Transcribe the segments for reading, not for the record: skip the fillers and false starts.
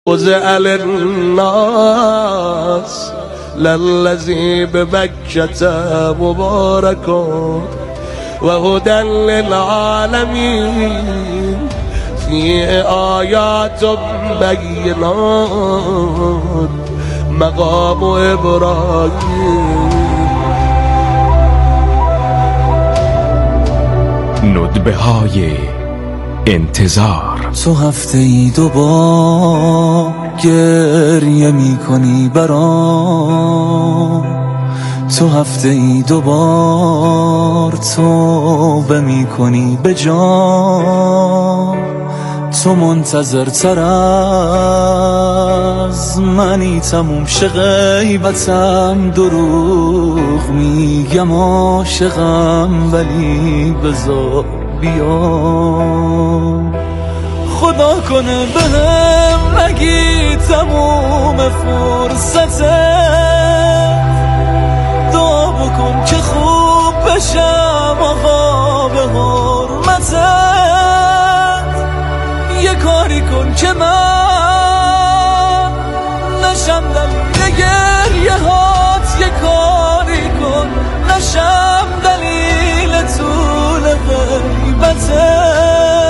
وزع للناس للذي بمكة مبارك وهدى للعالمين فيه آيات بينات مقام إبراهيم. ندبه های انتظار. تو هفته ای دوبار گریه می کنی برام، تو هفته ای دوبار توبه می کنی به جان، تو منتظر تر از منی تموم شه غیبتم، دروغ میگم عاشقم ولی بذار بیام، خدا کنه بهم نگی تموم فرصته، دعا بکن که خوب بشم آقا به حرمتت، یه کاری کن که من نشم دلیل گریه هات، یه کاری کن نشم دلیل طول غیبتت.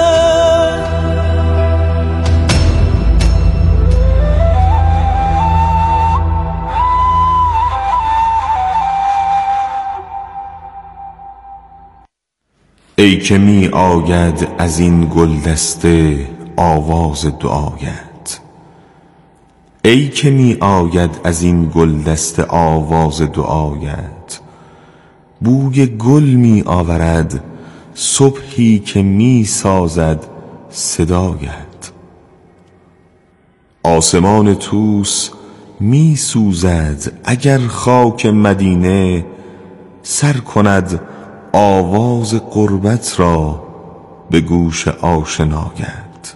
ای که می آید از این گلدسته آواز دعایت، ای که می آید از این گلدسته آواز دعایت، بوی گل می آورد صبحی که می سازد صدایت، آسمان طوس می سوزد اگر خاک مدینه سر کند آواز قربت را به گوش آشنایت.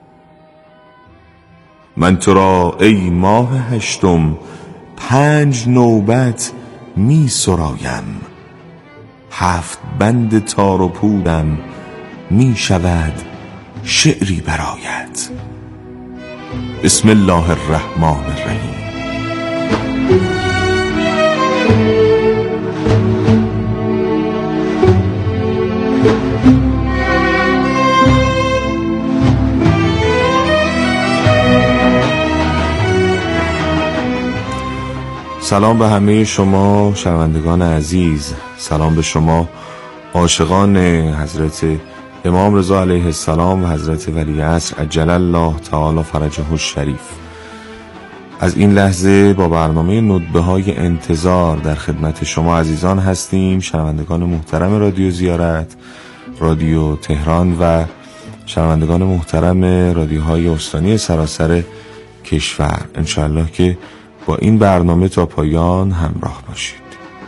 من تو را ای ماه هشتم 5 نوبت می سرایم، 7 بند تار و پودم می شود شعری برایت. بسم الله الرحمن الرحیم. سلام به همه شما شنوندگان عزیز، سلام به شما عاشقان حضرت امام رضا علیه السلام و حضرت ولیعصر عجل الله تعالی فرجه الشریف. از این لحظه با برنامه ندبه های انتظار در خدمت شما عزیزان هستیم، شنوندگان محترم رادیو زیارت، رادیو تهران و شنوندگان محترم رادیوهای استانی سراسر کشور. انشاءالله که با این برنامه تا پایان همراه باشید.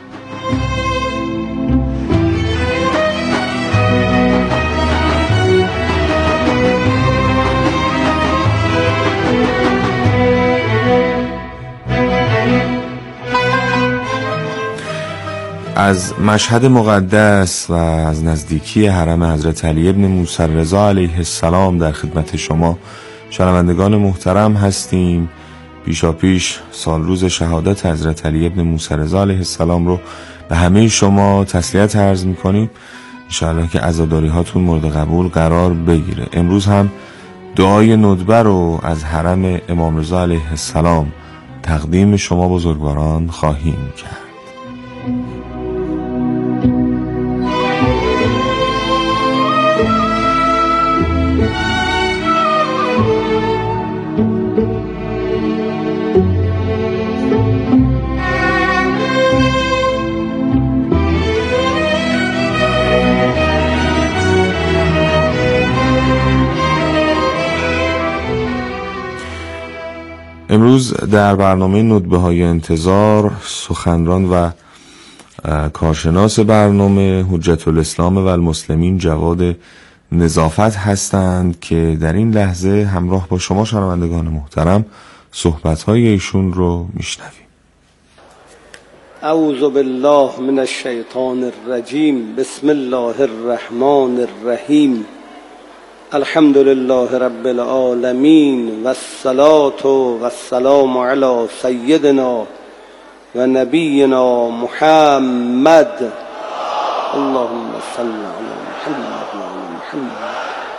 از مشهد مقدس و از نزدیکی حرم حضرت علی ابن موسی رضا علیه السلام در خدمت شما شنوندگان محترم هستیم. پیشاپیش سال روز شهادت حضرت علی ابن موسی رضا علیه السلام رو به همه شما تسلیت عرض می‌کنیم. انشاءالله که عزاداری هاتون مورد قبول قرار بگیره. امروز هم دعای ندبه رو از حرم امام رضا علیه السلام تقدیم شما بزرگواران خواهیم کرد. امروز در برنامه ندبه های انتظار سخنران و کارشناس برنامه حجت الاسلام و المسلمین جواد نظافت هستند که در این لحظه همراه با شما شنوندگان محترم صحبت‌های ایشون رو میشنویم. اعوذ بالله من الشیطان الرجیم. بسم الله الرحمن الرحیم. الحمد لله رب العالمين والصلاة والسلام على سيدنا و نبینا محمد. اللهم صل على محمد و علی محمد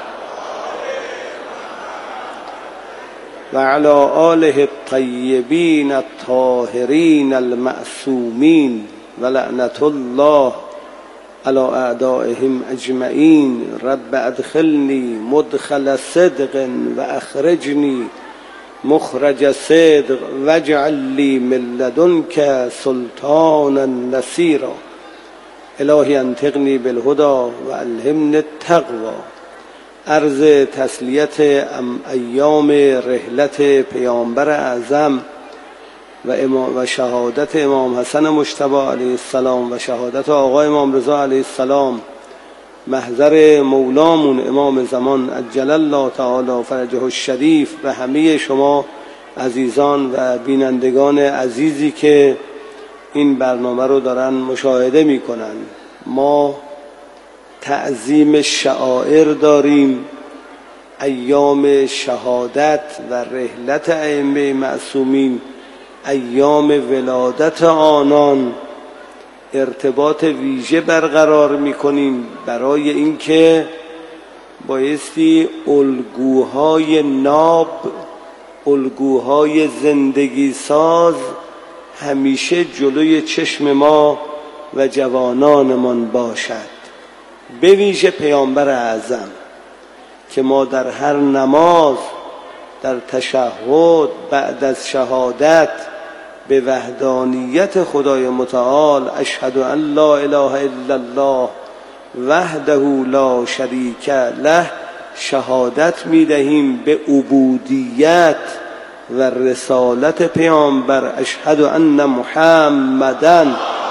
و علی آله الطیبین الطاهرین المعصومین و لعنت الله على اعدائهم اجمعین. رب ادخلنی مدخل صدق و اخرجنی مخرج صدق واجعل لی من لدنک سلطانا نصیرا. الهی انطقنی بالهدی و الهمنی التقوی. عرض تسلیت ایام رحلت پیامبر اعظم و شهادت امام حسن مجتبی علیه السلام و شهادت آقا امام رضا علیه السلام محضر مولامون امام زمان عجل الله تعالی فرجه الشریف و همه شما عزیزان و بینندگان عزیزی که این برنامه رو دارن مشاهده میکنن. ما تعظیم شعائر داریم، ایام شهادت و رحلت ائمه معصومین، ایام ولادت آنان ارتباط ویژه برقرار میکنیم برای اینکه بایستی الگوهای ناب، الگوهای زندگی ساز همیشه جلوی چشم ما و جوانانمان باشد. به ویژه پیامبر اعظم که ما در هر نماز، در تشهد بعد از شهادت به وحدانیت خدای متعال اشهد ان لا اله الا الله وحده لا شریک له شهادت میدهیم به عبودیت و رسالت پیامبر. اشهد ان محمدًا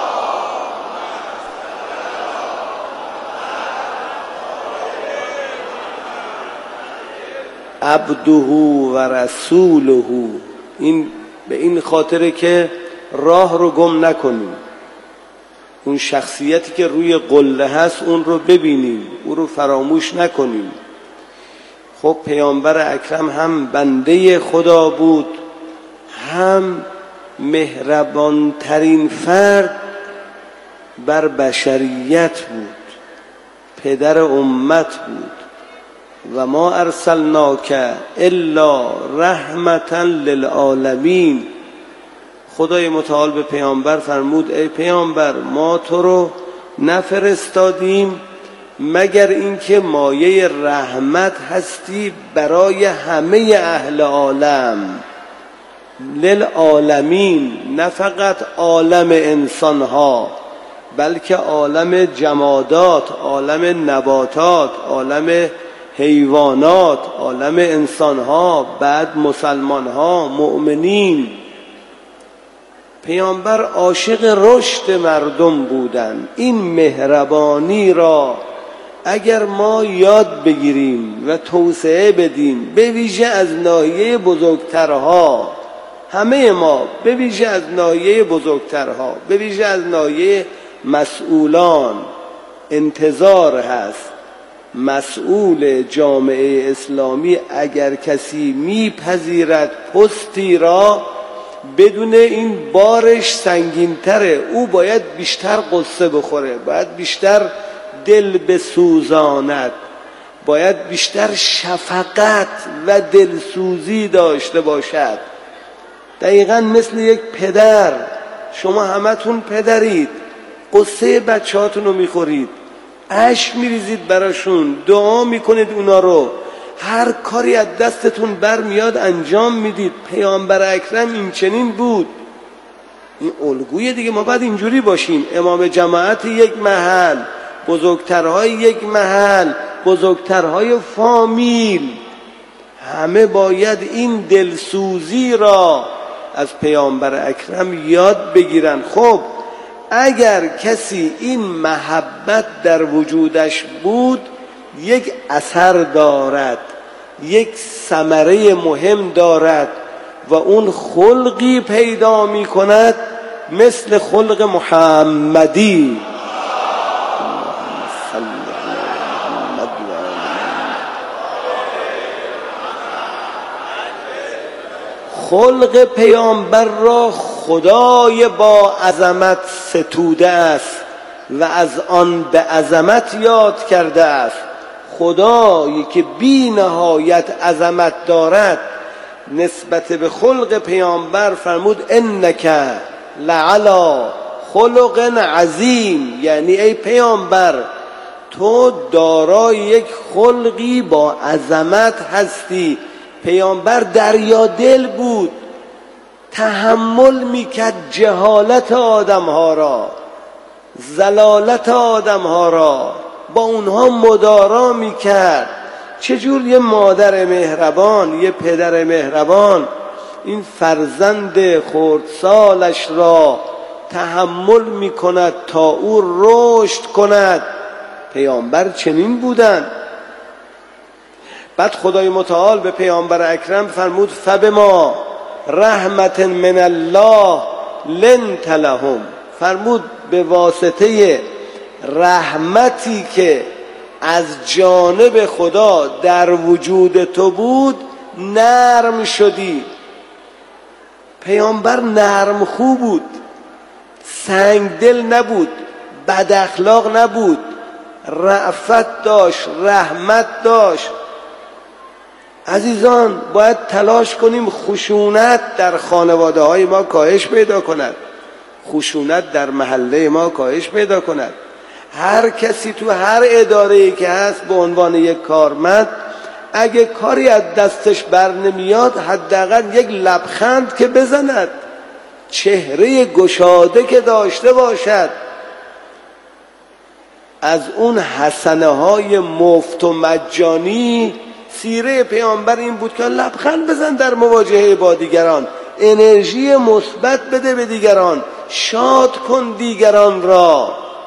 عبده و رسوله. این به این خاطره که راه رو گم نکنیم، اون شخصیتی که روی قله هست اون رو ببینیم، اون رو فراموش نکنیم. خب پیامبر اکرم هم بنده خدا بود، هم مهربان ترین فرد بر بشریت بود، پدر امت بود. و ما ارسلناک الا رحمتا للعالمین. خدای متعال به پیامبر فرمود ای پیامبر ما تو رو نفرستادیم مگر اینکه مایه رحمت هستی برای همه اهل عالم. للعالمین، نه فقط عالم انسانها بلکه عالم جمادات، عالم نباتات، عالم حیوانات، عالم انسانها، بعد مسلمانها، مؤمنین. پیامبر عاشق رشد مردم بودن. این مهربانی را اگر ما یاد بگیریم و توسعه بدیم، به ویژه از ناحیه بزرگترها، همه ما به ویژه از ناحیه بزرگترها، به ویژه از ناحیه مسئولان، انتظار هست مسئول جامعه اسلامی اگر کسی میپذیرد پستی را بدون این بارش سنگین‌تره، او باید بیشتر قصه بخوره، باید بیشتر دل بسوزاند، باید بیشتر شفقت و دلسوزی داشته باشد. دقیقاً مثل یک پدر. شما همتون پدرید، قصه بچه‌هاتون رو میخورید، اشک میریزید براشون، دعا میکنید اونا رو، هر کاری از دستتون برمیاد انجام میدید. پیامبر اکرم این چنین بود. این الگوی دیگه. ما باید اینجوری باشیم. امام جماعت یک محل، بزرگترهای یک محل، بزرگترهای فامیل، همه باید این دلسوزی را از پیامبر اکرم یاد بگیرن. خب اگر کسی این محبت در وجودش بود یک اثر دارد، یک ثمره مهم دارد و اون خلقی پیدا می کند مثل خلق محمدی. خلق پیامبر را خدای با عظمت ستوده است و از آن به عظمت یاد کرده است. خدایی که بی نهایت عظمت دارد نسبت به خلق پیامبر فرمود انک لعلی خلق عظیم، یعنی ای پیامبر تو دارای یک خلقی با عظمت هستی. پیامبر دریا بود، تحمل میکرد جهالت آدمها را، ضلالت آدمها را، با اونها مدارا میکرد. چجور یه مادر مهربان، یه پدر مهربان این فرزند خردسالش را تحمل میکند تا او رشد کند. پیامبر چنین بودند. بعد خدای متعال به پیامبر اکرم فرمود فبما رحمت من الله لنت لهم، فرمود به واسطه رحمتی که از جانب خدا در وجود تو بود نرم شدی. پیامبر نرم خو بود، سنگ دل نبود، بد اخلاق نبود، رأفت داشت، رحمت داشت. عزیزان باید تلاش کنیم خشونت در خانواده های ما کاهش پیدا کند، خشونت در محله ما کاهش پیدا کند. هر کسی تو هر اداره‌ای که هست به عنوان یک کارمند اگه کاری از دستش بر نمیاد حداقل یک لبخند که بزند، چهره گشاده که داشته باشد. از اون حسنه های مفت و مجانی سیره پیامبر این بود که لبخند بزن در مواجهه با دیگران، انرژی مثبت بده به دیگران، شاد کن دیگران را.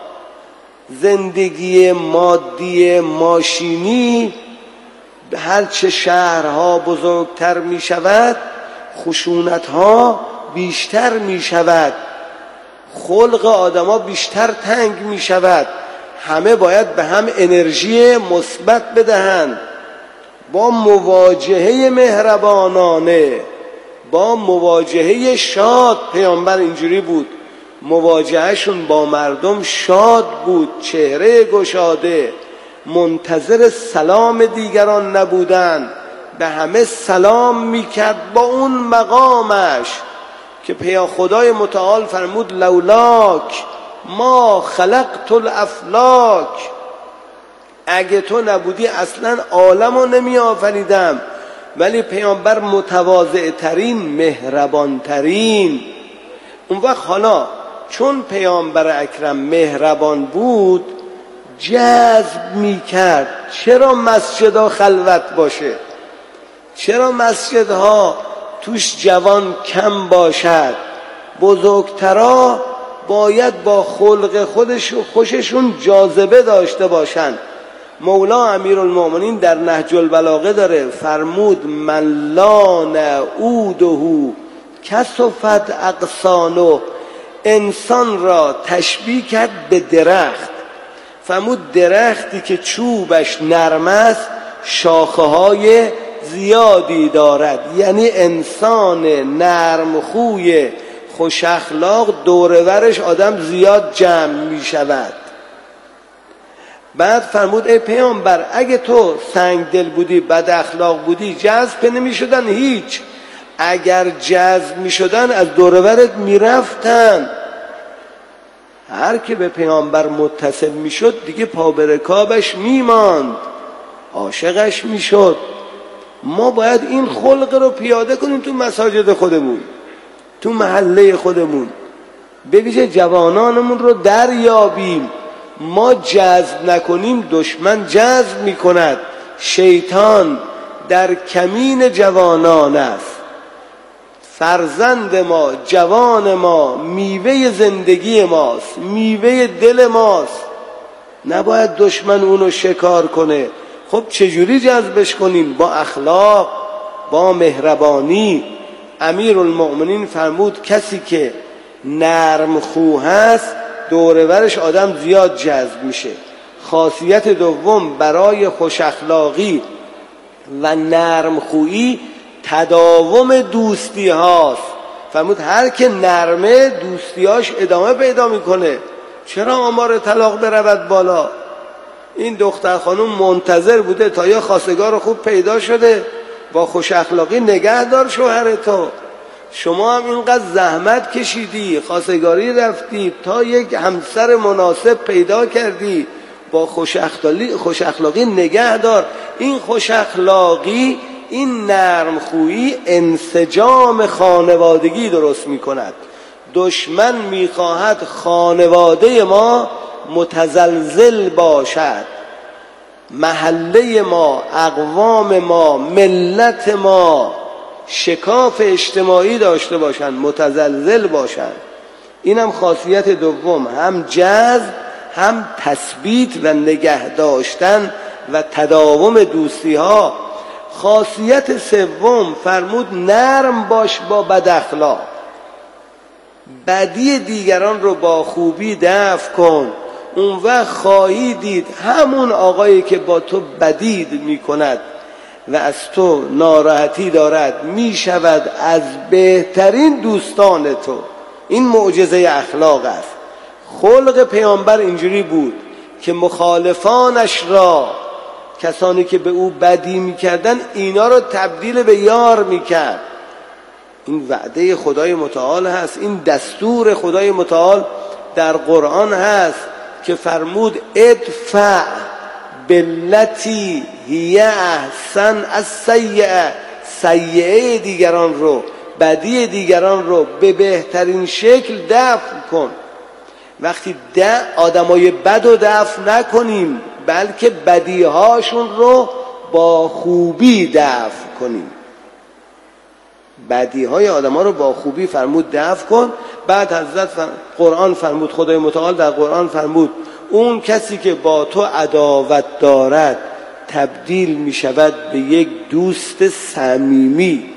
زندگی مادی ماشینی هرچه شهرها بزرگتر می شود خشونتها بیشتر می شود، خلق آدما بیشتر تنگ می شود. همه باید به هم انرژی مثبت بدهند، با مواجهه مهربانانه، با مواجهه شاد. پیامبر اینجوری بود، مواجههشون با مردم شاد بود، چهره گشاده، منتظر سلام دیگران نبودن، به همه سلام میکرد با اون مقامش که خدای متعال فرمود لولاک ما خلقت الافلاک، اگه تو نبودی اصلا عالمو نمی آفریدم. ولی پیامبر متواضع ترین، مهربان ترین. اون وقت حالا چون پیامبر اکرم مهربان بود جذب می کرد. چرا مسجدها خلوت باشه؟ چرا مسجدها توش جوان کم باشد؟ بزرگترا باید با خلق خوششون جاذبه داشته باشند. مولا امیرالمؤمنین در نهج البلاغه داره فرمود من لان عوده کسفت اغصانه، انسان را تشبیه کرد به درخت. فرمود درختی که چوبش نرم است شاخه های زیادی دارد، یعنی انسان نرم خوی خوش اخلاق دورورش آدم زیاد جمع می شود. بعد فرمود ای پیامبر اگه تو سنگ دل بودی، بد اخلاق بودی، جذب نمی شدن هیچ. اگر جذب می شدن از دورورت می رفتن. هر که به پیامبر متصل می شد دیگه پا به رکابش می ماند، عاشقش می شد. ما باید این خلق رو پیاده کنیم تو مساجد خودمون، تو محله خودمون، به ویژه جوانانمون رو دریابیم. ما جذب نکنیم دشمن جذب می کند. شیطان در کمین جوانان است. فرزند ما، جوان ما میوه زندگی ماست، میوه دل ماست. نباید دشمن اونو شکار کنه. خب چجوری جذبش کنیم؟ با اخلاق، با مهربانی. امیرالمؤمنین فرمود کسی که نرم خو هست دورورش آدم زیاد جذب میشه. خاصیت دوم برای خوش اخلاقی و نرم خویی تداوم دوستی هاست. فرمود هر که نرمه دوستیاش ادامه پیدا میکنه. چرا آمار طلاق برود بالا؟ این دختر خانم منتظر بوده تا یه خواستگار خوب پیدا شده، با خوش اخلاقی نگه دار شوهرتو. شما هم اینقدر زحمت کشیدی، خواستگاری رفتی تا یک همسر مناسب پیدا کردی، با خوش اخلاقی نگه دار. این خوش اخلاقی، این نرم خویی انسجام خانوادگی درست می کند. دشمن می خواهد خانواده ما متزلزل باشد، محله ما، اقوام ما، ملت ما شکاف اجتماعی داشته باشند، متزلزل باشند. اینم خاصیت دوم، هم جذب، هم تثبیت و نگه داشتن و تداوم دوستی ها. خاصیت سوم فرمود نرم باش با بد اخلاق. بدی دیگران رو با خوبی دفع کن. اون وقت خواهی دید همون آقایی که با تو بدی می کند و از تو ناراحتی دارد می شود از بهترین دوستان تو. این معجزه اخلاق است. خلق پیامبر اینجوری بود که مخالفانش را، کسانی که به او بدی میکردن، اینا رو تبدیل به یار میکرد. این وعده خدای متعال هست، این دستور خدای متعال در قرآن هست که فرمود ادفع باللتی هی احسن السیئه. سیئه دیگران رو، بدی دیگران رو به بهترین شکل دفع کن. وقتی آدمای بد رو دفع نکنیم، بلکه بدیهاشون رو با خوبی دفع کنیم. بدیهای آدما رو با خوبی فرمود دفع کن. بعد حضرت قرآن فرمود، خدای متعال در قرآن فرمود اون کسی که با تو عداوت دارد تبدیل می شود به یک دوست صمیمی،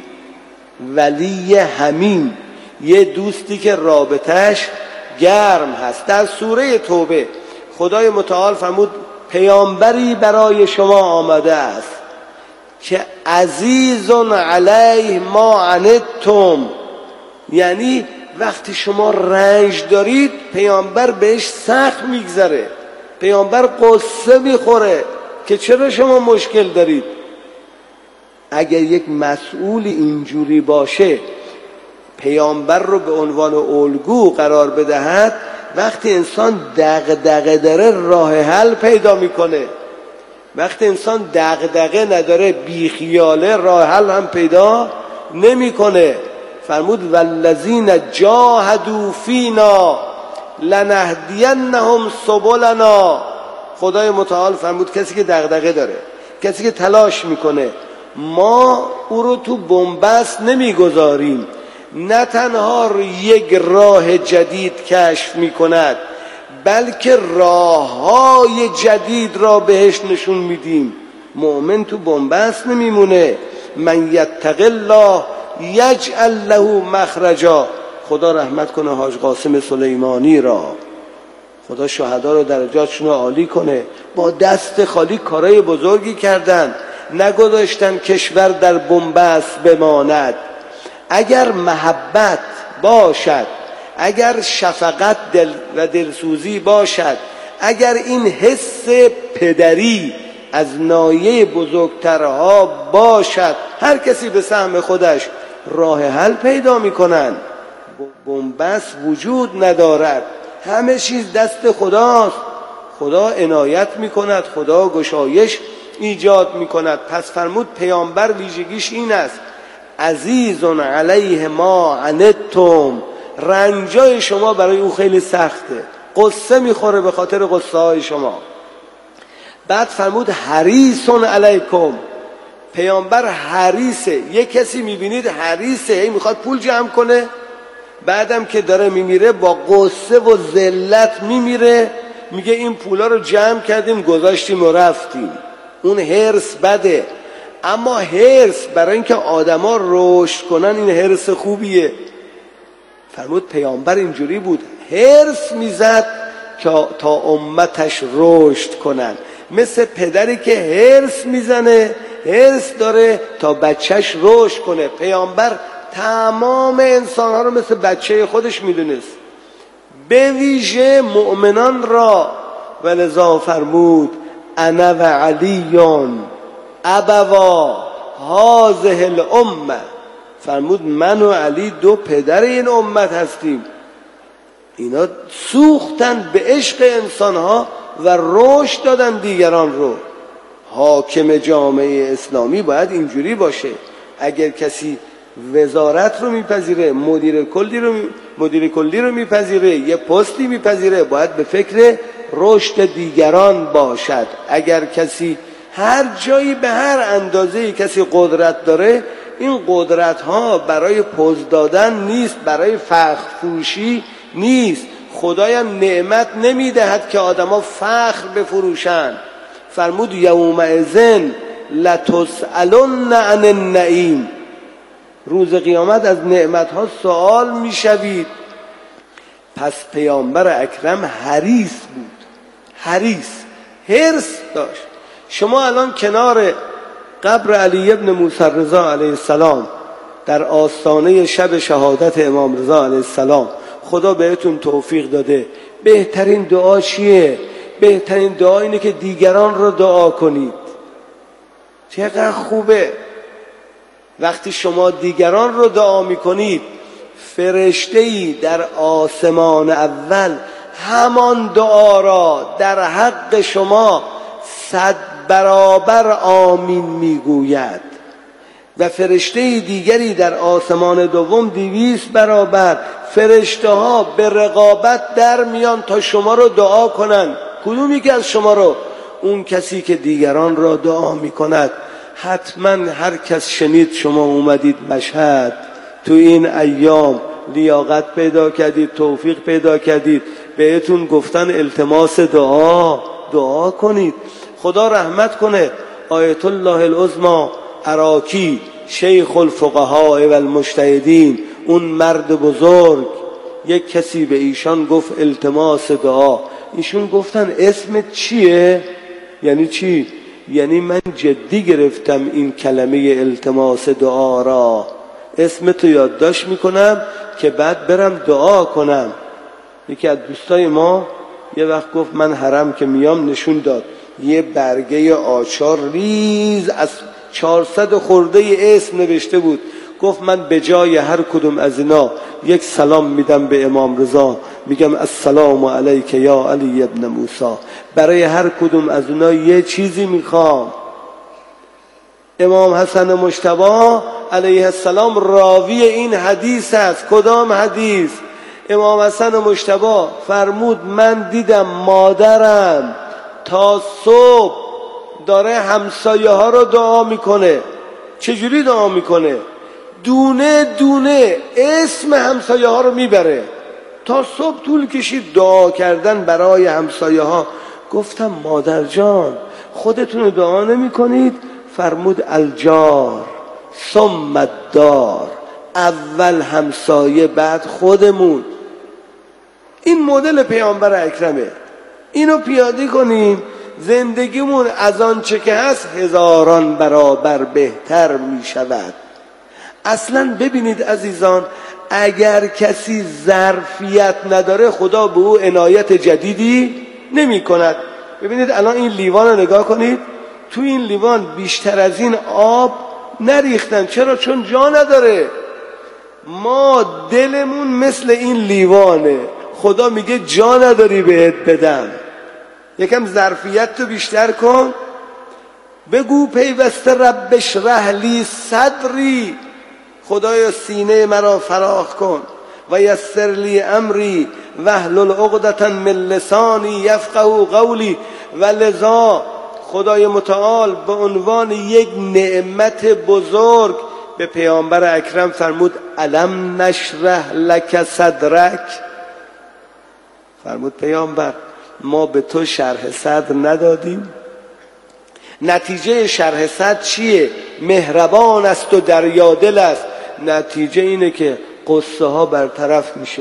ولی همین، یه دوستی که رابطش گرم هست. در سوره توبه خدای متعال فرمود پیامبری برای شما آمده است که عزیز علیه ما عنتم، یعنی وقتی شما رنج دارید پیامبر بهش سخت میگذره، پیامبر قصه میخوره که چرا شما مشکل دارید. اگر یک مسئول اینجوری باشه پیامبر رو به عنوان الگو قرار بدهد، وقتی انسان دغدغه داره راه حل پیدا میکنه، وقتی انسان دغدغه نداره بیخیاله راه حل هم پیدا نمیکنه. فرمود والذین جاهدوا فینا لنهدینهم سبلنا. خدای متعال فرمود کسی که دغدغه داره، کسی که تلاش میکنه، ما او رو تو بن‌بست نمیگذاریم. نه تنها یک راه جدید کشف میکند، بلکه راههای جدید را بهش نشون میدیم. مؤمن تو بن‌بست نمیمونه. من یتق الله یجعل له مخرجا. خدا رحمت کنه حاج قاسم سلیمانی را، خدا شهدا رو درجاتشون رو عالی کنه. با دست خالی کارهای بزرگی کردن، نگذاشتن کشور در بن‌بست بماند. اگر محبت باشد، اگر شفقت و دلسوزی باشد، اگر این حس پدری از نایه بزرگترها باشد، هر کسی به سهم خودش راه حل پیدا میکنن. بن‌بست وجود ندارد، همه چیز دست خداست. خدا عنایت میکند، خدا گشایش ایجاد میکند. پس فرمود پیامبر ویژگیش این است عزیز علیه ما عنتم. رنجای شما برای او خیلی سخته، قصه میخوره به خاطر قصه های شما. بعد فرمود حریص علیکم. پیامبر حریصه. یک کسی میبینید حریصه، هی میخواد پول جمع کنه، بعدم که داره میمیره با قصه و ذلت میمیره، میگه این پولا رو جمع کردیم گذاشتیم و رفتیم. اون حرص بده. اما حرص برای اینکه آدما رشد کنن، این حرص خوبیه. فرمود پیامبر اینجوری بود، حرص میزد تا امتش رشد کنن. مثل پدری که حرص میزنه حرص داره تا بچهش رشد کنه. پیامبر تمام انسانها رو مثل بچه خودش میدونست، به ویژه مؤمنان را. ولذا فرمود انا و علیون ابوا هذه الامه، فرمود من و علی دو پدر این امت هستیم. اینا سوختن به عشق انسانها و رشد دادن دیگران رو. حاکم جامعه اسلامی باید اینجوری باشه. اگر کسی وزارت رو میپذیره، مدیر کلی رو میپذیره، یه پستی میپذیره، باید به فکر رشد دیگران باشد. اگر کسی هر جایی به هر اندازه‌ای کسی قدرت داره، این قدرت ها برای پوز دادن نیست، برای فخر فروشی نیست. خدایم نعمت نمیدهد که آدما فخر بفروشن. فرمود یومئذ لتسألن عن النعیم، روز قیامت از نعمت ها سوال میشوید. پس پیامبر اکرم حریص بود، حرص داشت. شما الان کنار قبر علی ابن موسی رضا علیه السلام در آستانه شب شهادت امام رضا علیه السلام، خدا بهتون توفیق داده. بهترین دعا چیه؟ بهترین دعا اینه که دیگران رو دعا کنید. چقدر خوبه وقتی شما دیگران رو دعا میکنید. فرشته‌ای در آسمان اول همان دعا را در حق شما 100 برابر آمین میگوید و فرشته دیگری در آسمان دوم 200 برابر. فرشته ها به رقابت در میان تا شما رو دعا کنن. کدومی که از شما رو؟ اون کسی که دیگران را دعا میکند. حتما هر کس شنید شما اومدید مشهد، تو این ایام لیاقت پیدا کردید، توفیق پیدا کردید، بهتون گفتن التماس دعا کنید. خدا رحمت کنه آیت الله العظمی عراقی شیخ الفقهاء و المجتهدین، اون مرد بزرگ، یک کسی به ایشان گفت التماس دعا. ایشون گفتن اسمت چیه؟ یعنی چی؟ یعنی من جدی گرفتم این کلمه التماس دعا را، اسمتو یادداشت میکنم که بعد برم دعا کنم. یکی از دوستای ما یه وقت گفت من حرم که میام نشون داد یه برگه آچار ریز از 400 خورده اسم نوشته بود. گفت من به جای هر کدوم از اینا یک سلام میدم به امام رضا، میگم السلام علیک یا علی ابن موسی. برای هر کدوم از اینا یه چیزی میخوام. امام حسن مجتبی علیه السلام راوی این حدیث است. کدام حدیث؟ امام حسن مجتبی فرمود من دیدم مادرم تا صبح داره همسایه ها رو دعا میکنه. چجوری دعا میکنه؟ دونه دونه اسم همسایه ها رو میبره. تا صبح طول کشید دعا کردن برای همسایه ها. گفتم مادر جان خودتون رو دعا نمی کنید؟ فرمود الجار ثم الدار، اول همسایه بعد خودمون. این مدل پیامبر اکرمه. اینو پیاده کنیم زندگیمون از آنچه که هست 1000 برابر بهتر می شود. اصلا ببینید عزیزان، اگر کسی ظرفیت نداره خدا به او عنایت جدیدی نمی کند. ببینید الان این لیوان رو نگاه کنید، تو این لیوان بیشتر از این آب نریختن. چرا؟ چون جا نداره. ما دلمون مثل این لیوانه. خدا میگه جا نداری بهت بدم، یکم ظرفیت تو بیشتر کن. بگو پیوسته رب اشرح لی صدری، خدایا سینه مرا فراخ کن. و یسر لی امری واحلل عقدة من لسانی یفقهوا قولی. و لذا خدای متعال به عنوان یک نعمت بزرگ به پیامبر اکرم فرمود الم نشرح لک صدرک. فرمود پیامبر ما به تو شرح صدر ندادیم؟ نتیجه شرح صدر چیه؟ مهربان است و دریادل است. نتیجه اینه که قصه ها برطرف میشه،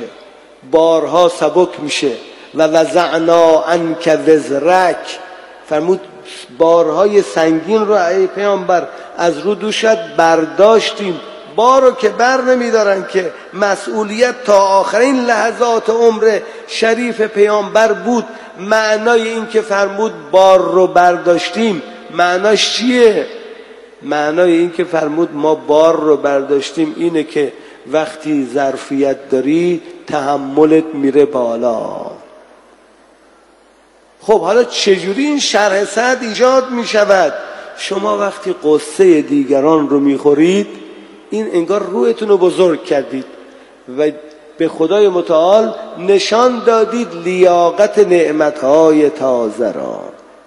بارها سبک میشه. و وضعنا عنک وزرک، فرمود بارهای سنگین رو ای پیامبر از رو دوشت برداشتیم. بارو که بر نمیدارن که مسئولیت تا آخرین لحظات عمر شریف پیامبر بود. معنای این که فرمود بار رو برداشتیم معناش چیه؟ معنای این که فرمود ما بار رو برداشتیم اینه که وقتی ظرفیت داری تحملت میره بالا. خب حالا چجوری این شرح صدر ایجاد میشود؟ شما وقتی قصه دیگران رو میخورید این انگار روحتون رو بزرگ کردید و به خدای متعال نشان دادید لیاقت نعمتهای تازه را.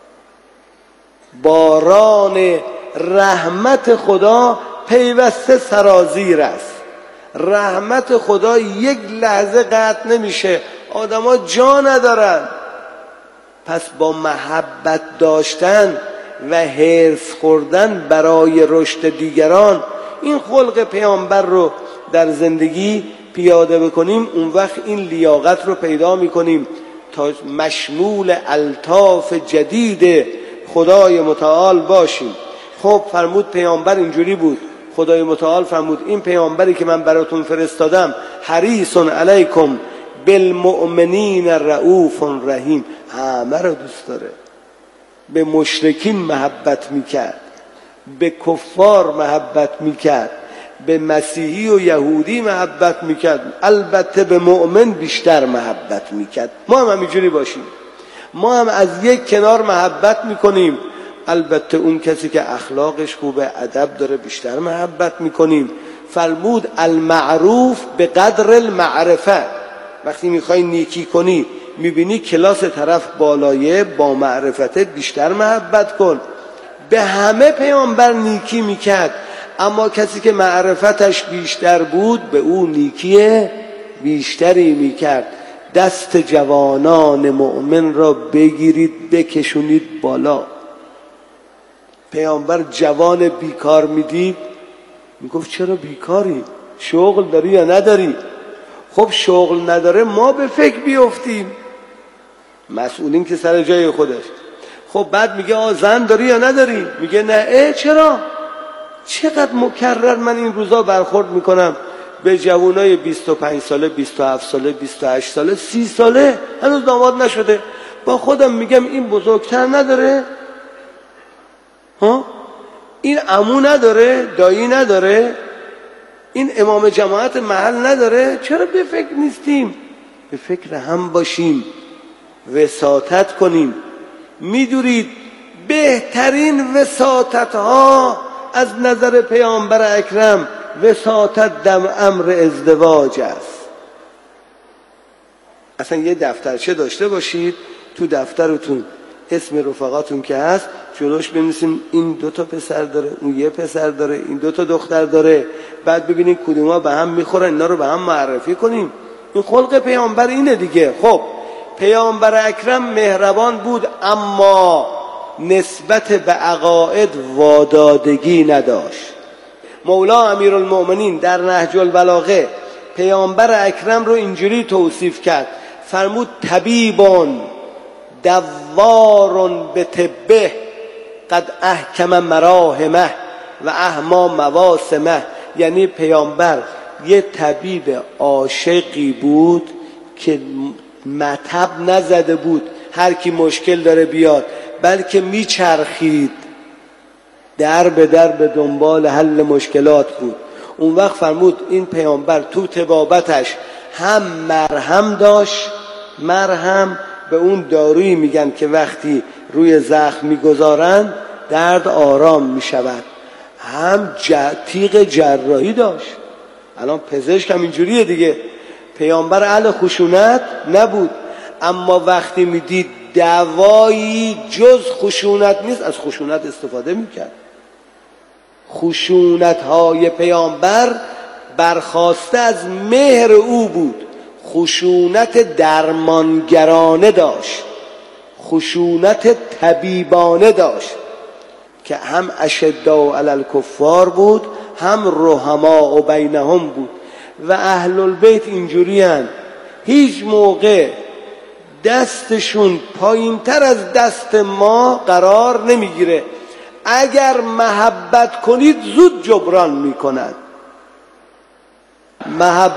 باران رحمت خدا پیوسته سرازیر است. رحمت خدا یک لحظه قطع نمیشه. آدما جا ندارن. پس با محبت داشتن و حرص خوردن برای رشد دیگران این خلق پیامبر رو در زندگی پیاده بکنیم، اون وقت این لیاقت رو پیدا میکنیم تا مشمول الطاف جدید خدای متعال باشیم. خب فرمود پیامبر اینجوری بود. خدای متعال فرمود این پیامبری که من براتون فرستادم حریص علیکم بالمؤمنین رؤوف رحیم، همه رو دوست داره. به مشرکین محبت میکرد، به کفار محبت میکرد، به مسیحی و یهودی محبت میکرد، البته به مؤمن بیشتر محبت میکرد. ما هم همینجوری باشیم. ما هم از یک کنار محبت میکنیم، البته اون کسی که اخلاقش خوبه ادب داره بیشتر محبت میکنیم. فرمود المعروف به قدر المعرفه. وقتی میخوای نیکی کنی میبینی کلاس طرف بالایه با معرفت بیشتر محبت کن. به همه پیامبر نیکی میکرد، اما کسی که معرفتش بیشتر بود به او نیکی بیشتری میکرد. دست جوانان مؤمن را بگیرید بکشونید بالا. پیامبر جوان بیکار میدید میگفت چرا بیکاری؟ شغل داری یا نداری؟ خب شغل نداره ما به فکر بیفتیم، مسئولین که سر جای خودش. خب بعد میگه زن داری یا نداری؟ میگه نه. چرا؟ چقدر مکرر من این روزا برخورد میکنم به جوانای 25 ساله، 27 ساله، 28 ساله، 30 ساله هنوز داماد نشده. با خودم میگم این بزرگتر نداره؟ این عمو نداره؟ دایی نداره؟ این امام جماعت محل نداره؟ چرا به فکر نیستیم؟ به فکر هم باشیم، وساطت کنیم. میدونید بهترین وساطت ها از نظر پیامبر اکرم وساطت در امر ازدواج است. اصلا یه دفترچه داشته باشید، تو دفترتون اسم رفقاتون که هست جلوش بنویسیم این 2 تا پسر داره، اون 1 پسر داره، این 2 تا دختر داره. بعد ببینید کدوما به هم میخورن، اینا رو به هم معرفی کنیم. این خلق پیامبر اینه دیگه. خب پیامبر اکرم مهربان بود اما نسبت به عقاید وادادگی نداشت. مولا امیرالمؤمنین در نهج البلاغه پیامبر اکرم رو اینجوری توصیف کرد، فرمود طبیبون دوار به طبه قد احکم مراهمه و احما مواسمه. یعنی پیامبر یه طبیب عاشقی بود که مطب نزده بود هر کی مشکل داره بیاد، بلکه میچرخید در به در به دنبال حل مشکلات بود. اون وقت فرمود این پیامبر تو طبابتش هم مرهم داشت، مرهم به اون دارویی میگن که وقتی روی زخم میگذارن درد آرام میشود، هم تیغ جراحی داشت. الان پزشک هم اینجوریه دیگه. پیامبر اهل خشونت نبود، اما وقتی میدید دوایی جز خشونت نیست از خشونت استفاده میکرد. خشونت های پیامبر برخاسته از مهر او بود. خشونت درمانگرانه داشت، خشونت طبیبانه داشت که هم اشداء علی الکفار بود هم رحماء بینهم بود. و اهل البیت اینجوری هن، هیچ موقع دستشون پایینتر از دست ما قرار نمیگیره. اگر محبت کنید زود جبران میکنند.